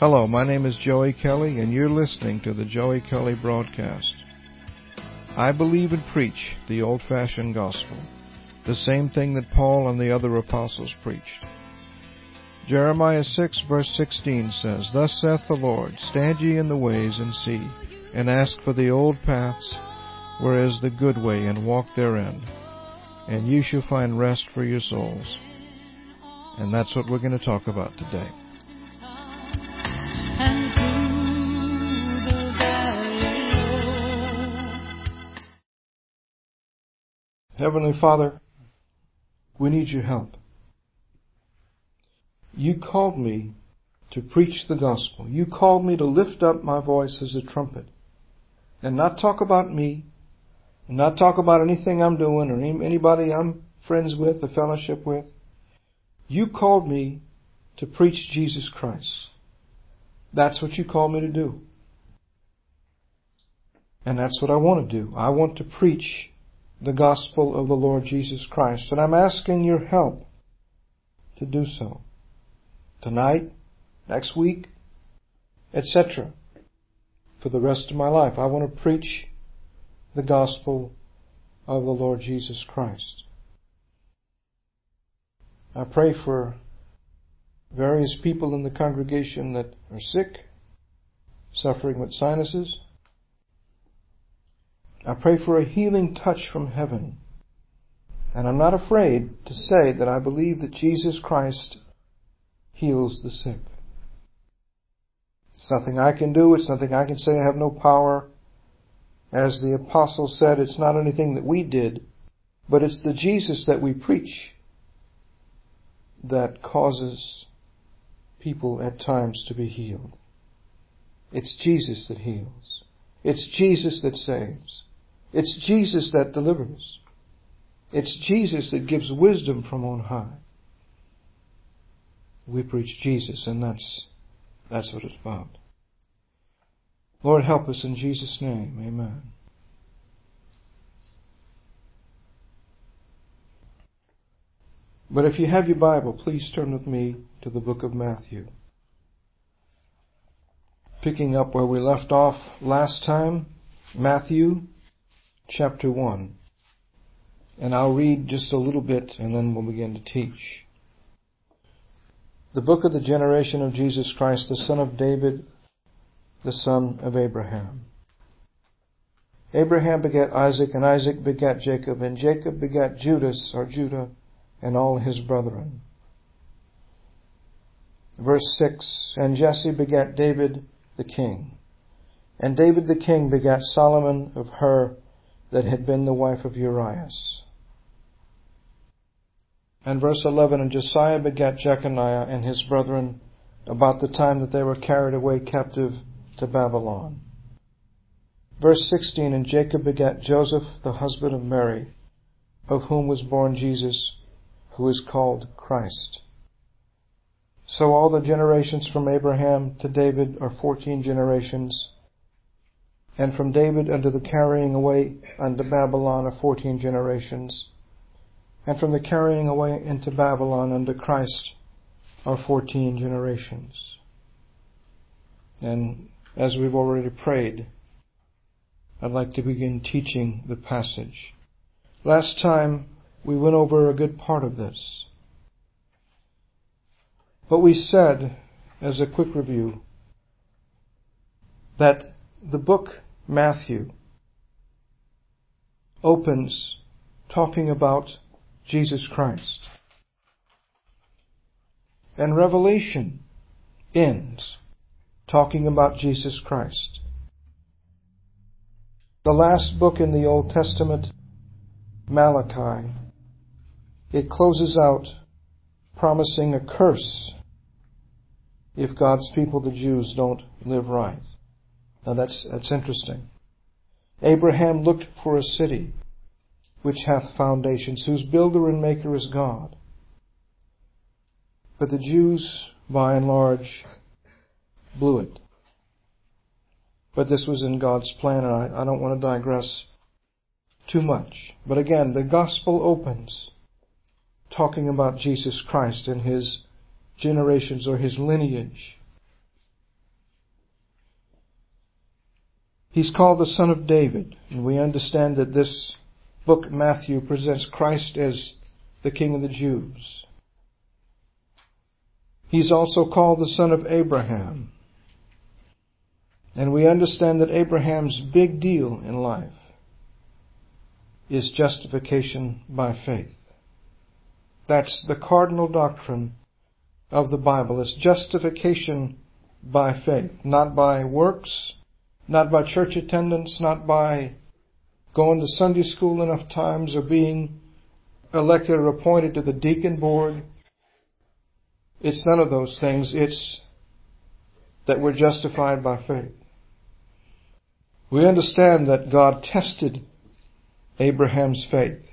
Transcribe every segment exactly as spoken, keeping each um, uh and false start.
Hello, my name is Joey Kelly, and you're listening to the Joey Kelly Broadcast. I believe and preach the old-fashioned gospel, the same thing that Paul and the other apostles preached. Jeremiah six, verse sixteen says, Thus saith the Lord, Stand ye in the ways and see, and ask for the old paths, where is the good way, and walk therein, and ye shall find rest for your souls. And that's what we're going to talk about today. Heavenly Father, we need your help. You called me to preach the gospel. You called me to lift up my voice as a trumpet and not talk about me, and not talk about anything I'm doing or anybody I'm friends with or fellowship with. You called me to preach Jesus Christ. That's what you called me to do. And that's what I want to do. I want to preach the gospel of the Lord Jesus Christ. And I'm asking your help to do so. Tonight, next week, et cetera. For the rest of my life, I want to preach the gospel of the Lord Jesus Christ. I pray for various people in the congregation that are sick, suffering with sinuses. I pray for a healing touch from heaven. And I'm not afraid to say that I believe that Jesus Christ heals the sick. It's nothing I can do. It's nothing I can say. I have no power. As the apostle said, it's not anything that we did, but it's the Jesus that we preach that causes people at times to be healed. It's Jesus that heals. It's Jesus that saves. It's Jesus that delivers. It's Jesus that gives wisdom from on high. We preach Jesus, and that's that's what it's about. Lord, help us in Jesus' name. Amen. But if you have your Bible, please turn with me to the book of Matthew. Picking up where we left off last time, Matthew chapter one. And I'll read just a little bit and then we'll begin to teach. The book of the generation of Jesus Christ, the son of David, the son of Abraham. Abraham begat Isaac, and Isaac begat Jacob, and Jacob begat Judas, or Judah, and all his brethren. Verse six, And Jesse begat David the king. And David the king begat Solomon of her that had been the wife of Urias. And verse eleven, And Josiah begat Jeconiah and his brethren about the time that they were carried away captive to Babylon. Verse sixteen, And Jacob begat Joseph, the husband of Mary, of whom was born Jesus, who is called Christ. So all the generations from Abraham to David are fourteen generations, and from David unto the carrying away unto Babylon are fourteen generations, and from the carrying away into Babylon unto Christ are fourteen generations. And as we've already prayed, I'd like to begin teaching the passage. Last time we went over a good part of this. But we said, as a quick review, that the book Matthew opens talking about Jesus Christ. And Revelation ends talking about Jesus Christ. The last book in the Old Testament, Malachi, it closes out promising a curse if God's people, the Jews, don't live right. Now that's, that's interesting. Abraham looked for a city which hath foundations, whose builder and maker is God. But the Jews, by and large, blew it. But this was in God's plan, and I, I don't want to digress too much. But again, the gospel opens talking about Jesus Christ and his generations or his lineage. He's called the Son of David, and we understand that this book, Matthew, presents Christ as the King of the Jews. He's also called the Son of Abraham. And we understand that Abraham's big deal in life is justification by faith. That's the cardinal doctrine of the Bible. It's justification by faith, not by works, not by church attendance, not by going to Sunday school enough times or being elected or appointed to the deacon board. It's none of those things. It's that we're justified by faith. We understand that God tested Abraham's faith.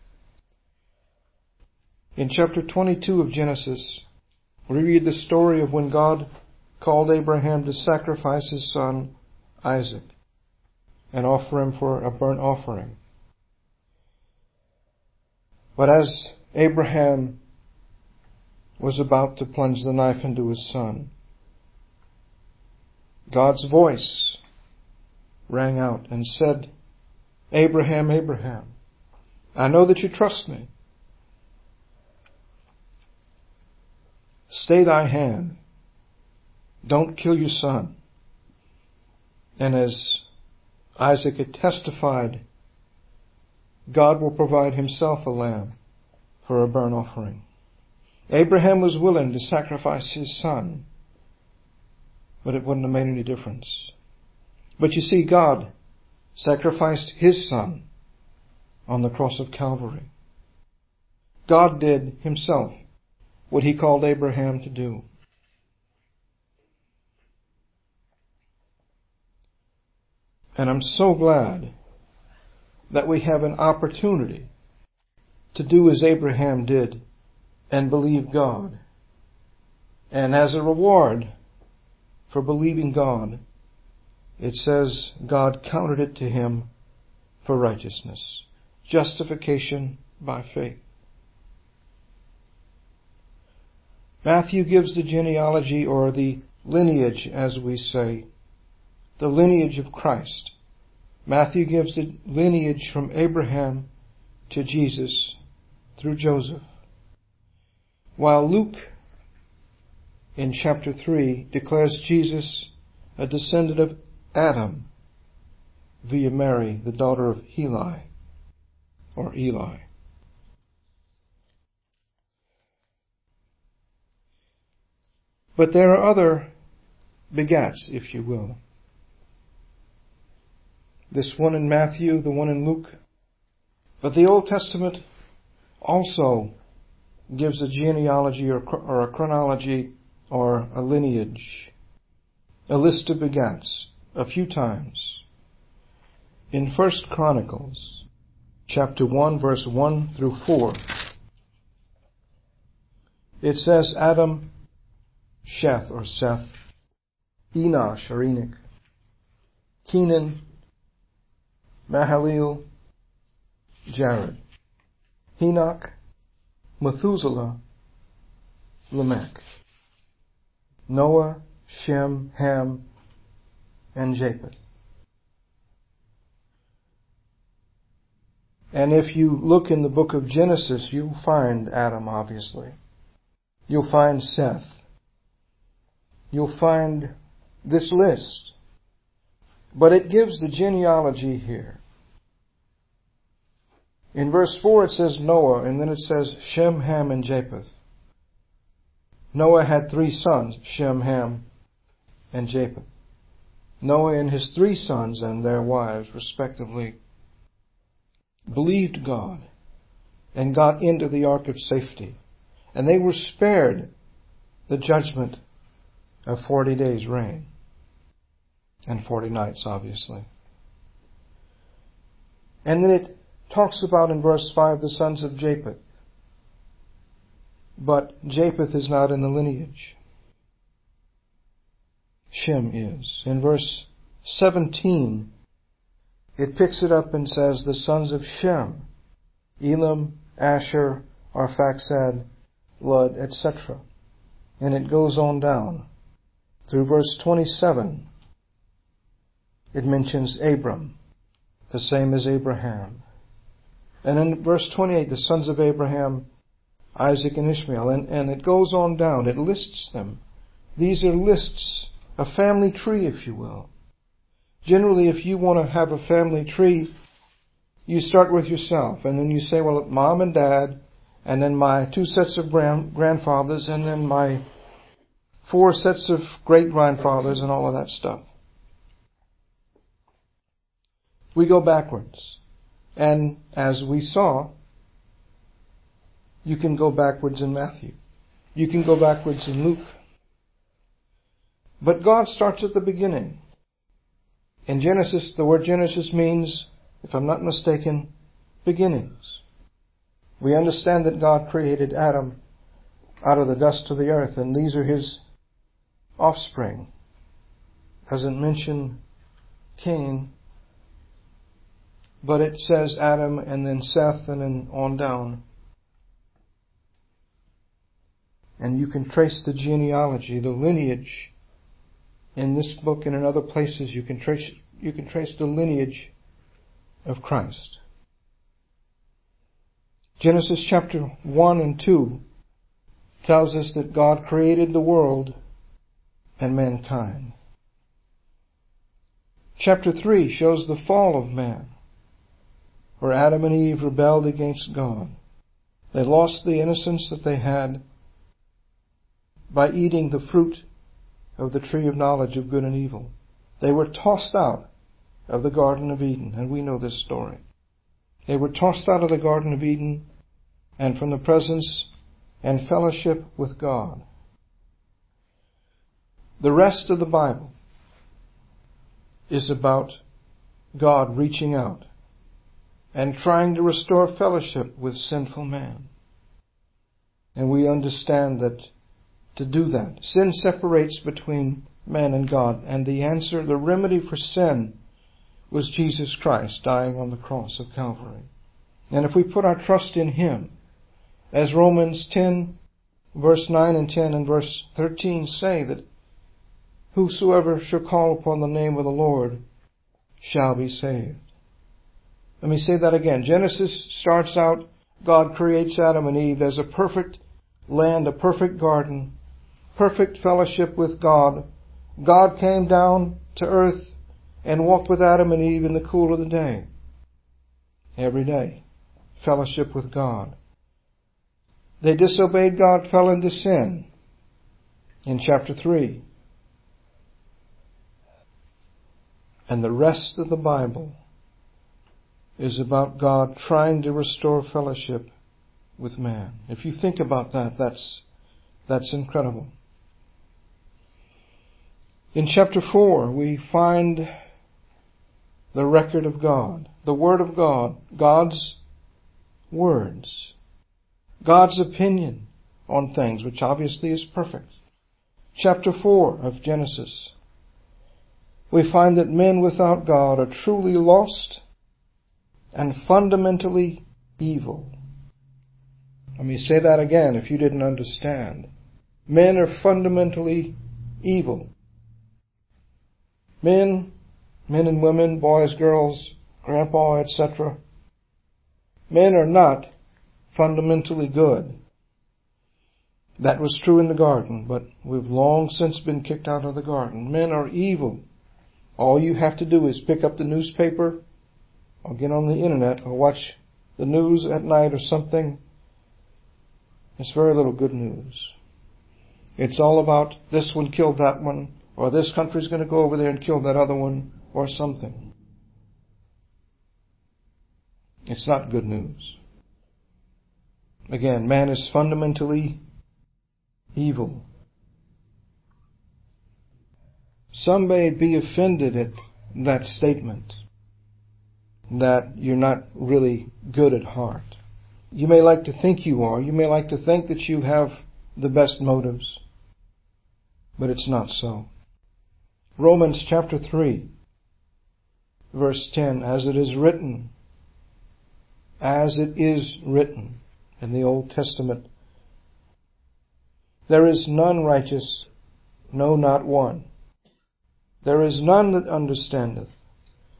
In chapter twenty-two of Genesis, we read the story of when God called Abraham to sacrifice his son Isaac and offer him for a burnt offering. But as Abraham was about to plunge the knife into his son, God's voice rang out and said, "Abraham, Abraham, I know that you trust me. Stay thy hand. Don't kill your son." And as Isaac had testified, God will provide himself a lamb for a burnt offering. Abraham was willing to sacrifice his son, but it wouldn't have made any difference. But you see, God sacrificed his son on the cross of Calvary. God did himself what he called Abraham to do. And I'm so glad that we have an opportunity to do as Abraham did and believe God. And as a reward for believing God, it says God counted it to him for righteousness. Justification by faith. Matthew gives the genealogy, or the lineage, as we say, the lineage of Christ. Matthew gives the lineage from Abraham to Jesus through Joseph, while Luke in chapter three declares Jesus a descendant of Adam via Mary, the daughter of Heli, or Eli. But there are other begats, if you will. This one in Matthew, the one in Luke. But the Old Testament also gives a genealogy or, or a chronology or a lineage, a list of begats, a few times. In First Chronicles, chapter one, verse one through four, it says Adam, Sheth or Seth, Enosh or Enoch, Kenan, Mahalalel, Jared, Enoch, Methuselah, Lamech, Noah, Shem, Ham, and Japheth. And if you look in the book of Genesis, you'll find Adam, obviously. You'll find Seth. You'll find this list. But it gives the genealogy here. In verse four it says Noah, and then it says Shem, Ham, and Japheth. Noah had three sons, Shem, Ham, and Japheth. Noah and his three sons and their wives, respectively, believed God and got into the ark of safety. And they were spared the judgment of forty days' rain. And forty nights, obviously. And then it talks about in verse five the sons of Japheth. But Japheth is not in the lineage. Shem is. In verse seventeen, it picks it up and says the sons of Shem, Elam, Asher, Arphaxad, Lud, et cetera. And it goes on down through verse twenty-seven. it mentions Abram, the same as Abraham. And in verse twenty-eight, the sons of Abraham, Isaac and Ishmael. And, and it goes on down. It lists them. These are lists, a family tree, if you will. Generally, if you want to have a family tree, you start with yourself. And then you say, well, mom and dad, and then my two sets of grand, grandfathers, and then my four sets of great-grandfathers, and all of that stuff. We go backwards. And as we saw, you can go backwards in Matthew. You can go backwards in Luke. But God starts at the beginning. In Genesis, the word Genesis means, if I'm not mistaken, beginnings. We understand that God created Adam out of the dust of the earth, and these are his offspring. Doesn't mention Cain, but it says Adam and then Seth and then on down. And you can trace the genealogy, the lineage. In this book and in other places, you can trace you can trace the lineage of Christ. Genesis chapter one and two tells us that God created the world and mankind. Chapter three shows the fall of man, where Adam and Eve rebelled against God. They lost the innocence that they had by eating the fruit of the tree of knowledge of good and evil. They were tossed out of the Garden of Eden, and we know this story. They were tossed out of the Garden of Eden and from the presence and fellowship with God. The rest of the Bible is about God reaching out and trying to restore fellowship with sinful man. And we understand that to do that, sin separates between man and God. And the answer, the remedy for sin, was Jesus Christ dying on the cross of Calvary. And if we put our trust in Him, as Romans ten, verse nine and ten and verse thirteen say, that whosoever shall call upon the name of the Lord shall be saved. Let me say that again. Genesis starts out, God creates Adam and Eve as a perfect land, a perfect garden, perfect fellowship with God. God came down to earth and walked with Adam and Eve in the cool of the day. Every day. Fellowship with God. They disobeyed God, fell into sin. In chapter three. And the rest of the Bible is about God trying to restore fellowship with man. If you think about that, that's, that's incredible. In chapter four, we find the record of God, the Word of God, God's words, God's opinion on things, which obviously is perfect. Chapter four of Genesis, we find that men without God are truly lost and fundamentally evil. Let me say that again if you didn't understand. Men are fundamentally evil. Men, men and women, boys, girls, grandpa, et cetera. Men are not fundamentally good. That was true in the garden, but we've long since been kicked out of the garden. Men are evil. All you have to do is pick up the newspaper or get on the internet or watch the news at night or something. It's very little good news. It's all about this one killed that one, or this country's going to go over there and kill that other one, or something. It's not good news. Again, man is fundamentally evil. Some may be offended at that statement, that you're not really good at heart. You may like to think you are. You may like to think that you have the best motives. But it's not so. Romans chapter three, verse ten, as it is written, as it is written in the Old Testament, there is none righteous, no, not one. There is none that understandeth.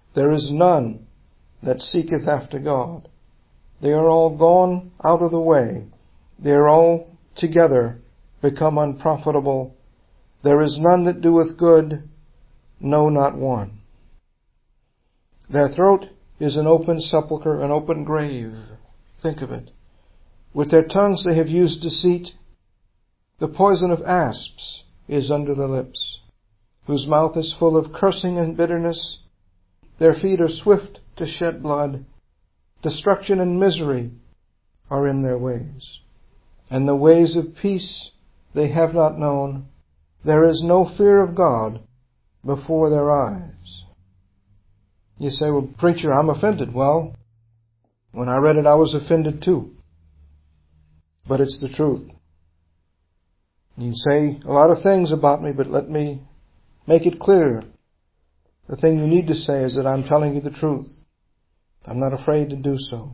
There is none that seeketh after God. They are all gone out of the way. They are all together become unprofitable. There is none that doeth good, no, not one. Their throat is an open sepulchre, an open grave. Think of it. With their tongues they have used deceit. The poison of asps is under their lips, whose mouth is full of cursing and bitterness. Their feet are swift to shed blood. Destruction and misery are in their ways. And the ways of peace they have not known. There is no fear of God before their eyes. You say, well, preacher, I'm offended. Well, when I read it, I was offended too. But it's the truth. You say a lot of things about me, but let me make it clear. The thing you need to say is that I'm telling you the truth. I'm not afraid to do so.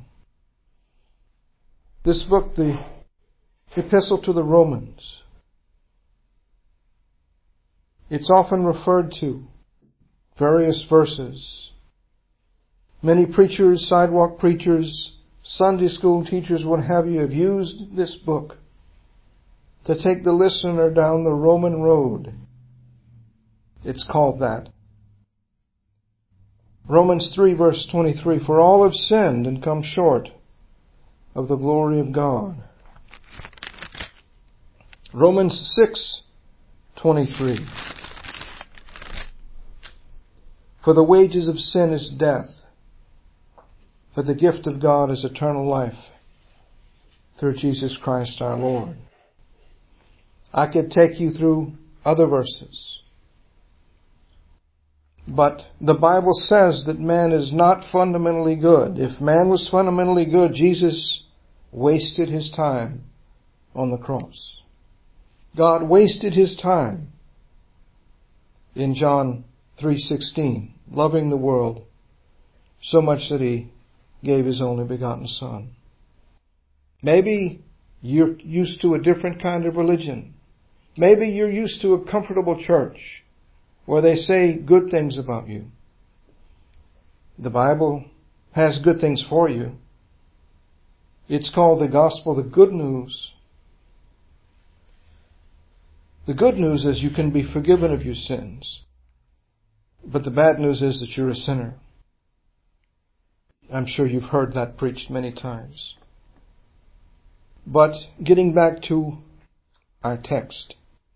This book, the Epistle to the Romans, it's often referred to, various verses. Many preachers, sidewalk preachers, Sunday school teachers, what have you, have used this book to take the listener down the Roman road. It's called that. Romans three verse twenty-three, for all have sinned and come short of the glory of God. Romans six twenty-three, for the wages of sin is death, but the gift of God is eternal life through Jesus Christ our Lord. I could take you through other verses. But the Bible says that man is not fundamentally good. If man was fundamentally good, Jesus wasted his time on the cross. God wasted his time in John three sixteen, loving the world so much that he gave his only begotten Son. Maybe you're used to a different kind of religion. Maybe you're used to a comfortable church where they say good things about you. The Bible has good things for you. It's called the gospel, the good news. The good news is you can be forgiven of your sins. But the bad news is that you're a sinner. I'm sure you've heard that preached many times. But getting back to our text.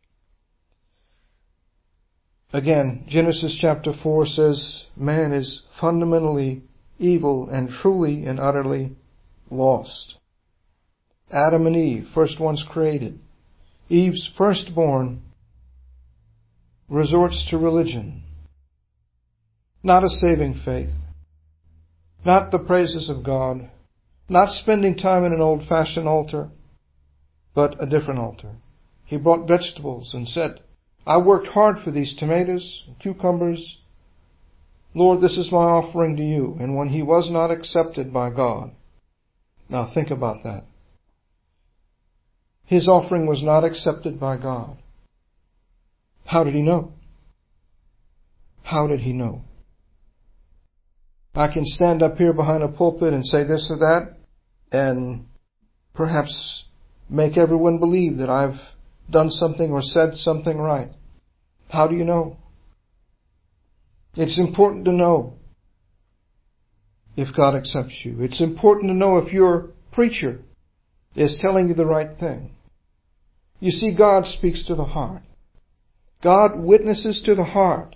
Again, Genesis chapter four says man is fundamentally evil and truly and utterly lost. Adam and Eve, first ones created. Eve's firstborn resorts to religion. Not a saving faith. Not the praises of God. Not spending time in an old-fashioned altar, but a different altar. He brought vegetables and said, I worked hard for these tomatoes and cucumbers. Lord, this is my offering to you. And when he was not accepted by God. Now think about that. His offering was not accepted by God. How did he know? How did he know? I can stand up here behind a pulpit and say this or that and perhaps make everyone believe that I've done something or said something right. How do you know? It's important to know if God accepts you. It's important to know if your preacher is telling you the right thing. You see, God speaks to the heart. God witnesses to the heart.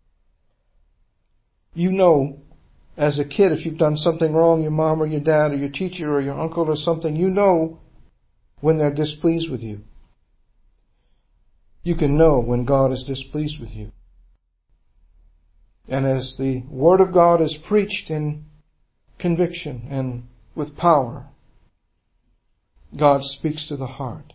You know, as a kid, if you've done something wrong, your mom or your dad or your teacher or your uncle or something, you know when they're displeased with you. You can know when God is displeased with you. And as the Word of God is preached in conviction and with power, God speaks to the heart.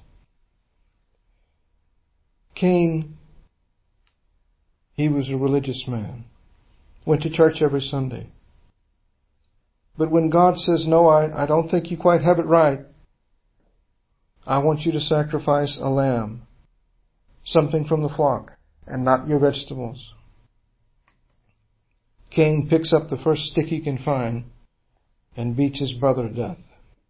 Cain, he was a religious man, went to church every Sunday. But when God says, no, I, I don't think you quite have it right, I want you to sacrifice a lamb, something from the flock, and not your vegetables. Cain picks up the first stick he can find and beats his brother to death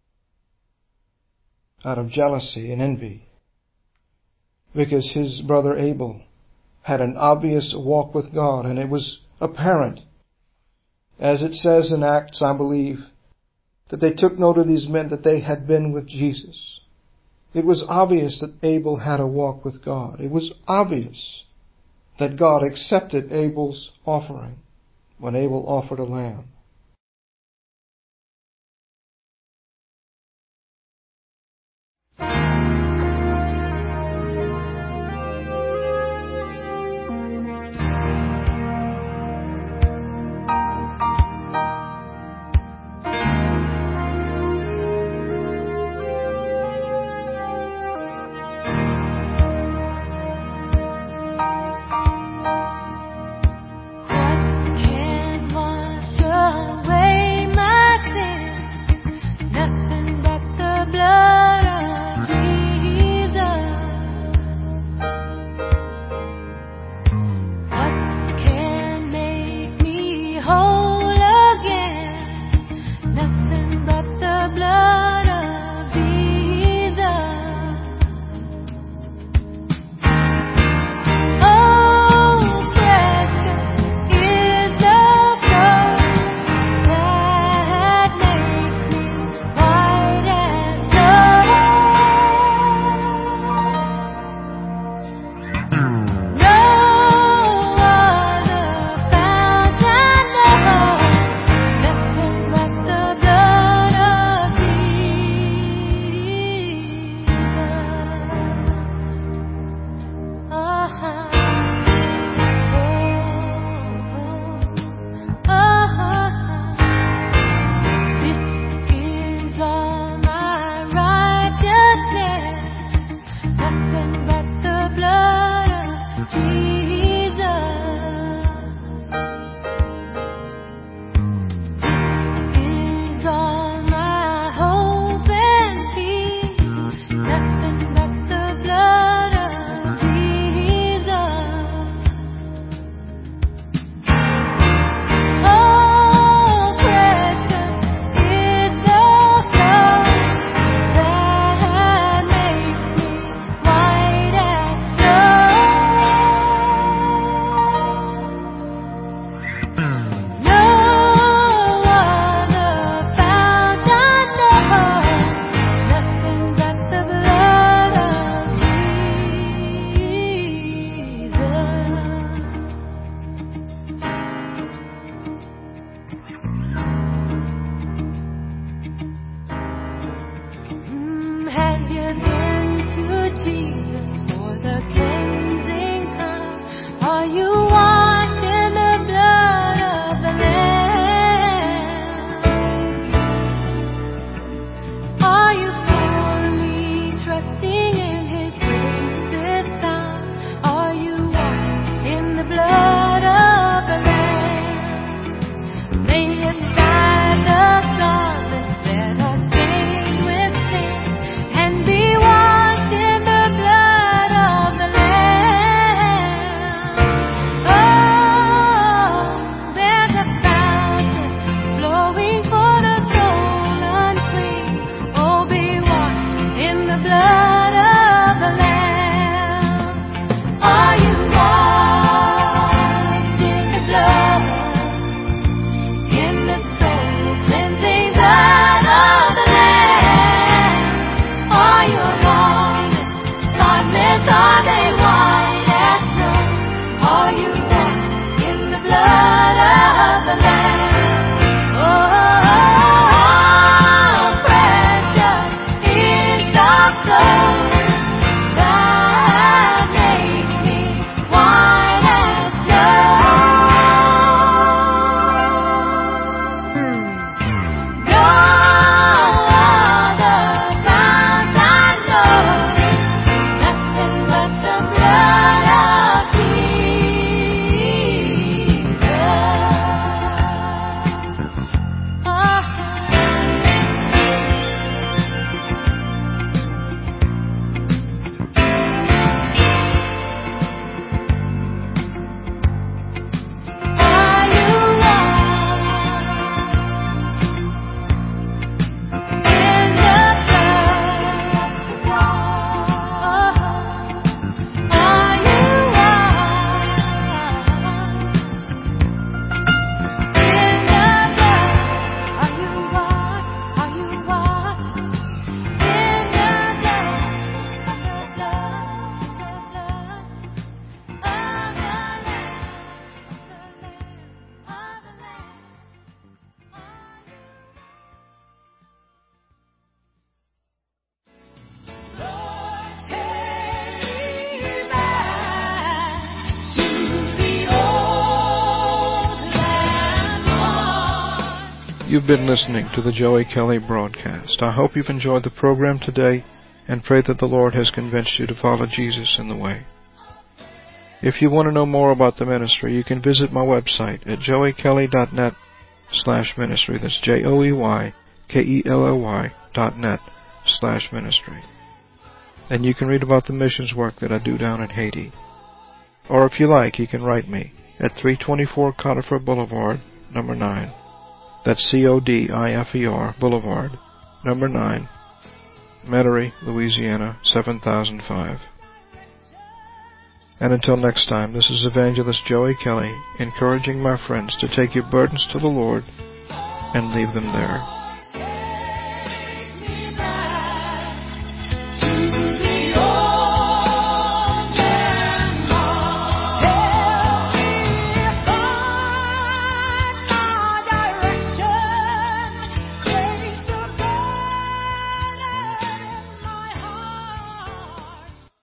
out of jealousy and envy, because his brother Abel had an obvious walk with God, and it was apparent, as it says in Acts, I believe, that they took note of these men that they had been with Jesus. It was obvious that Abel had a walk with God. It was obvious that God accepted Abel's offering when Abel offered a lamb. What can wash away You've been listening to the Joey Kelly broadcast. I hope you've enjoyed the program today and pray that the Lord has convinced you to follow Jesus in the way. If you want to know more about the ministry, you can visit my website at joey kelly dot net slash ministry. That's J O E Y K E L L Y dot net slash ministry. And you can read about the missions work that I do down in Haiti. Or if you like, you can write me at three twenty-four Codifer Boulevard, number nine. That's C O D I F E R Boulevard, number nine, Metairie, Louisiana, seven thousand five. And until next time, this is Evangelist Joey Kelly, encouraging my friends to take your burdens to the Lord and leave them there.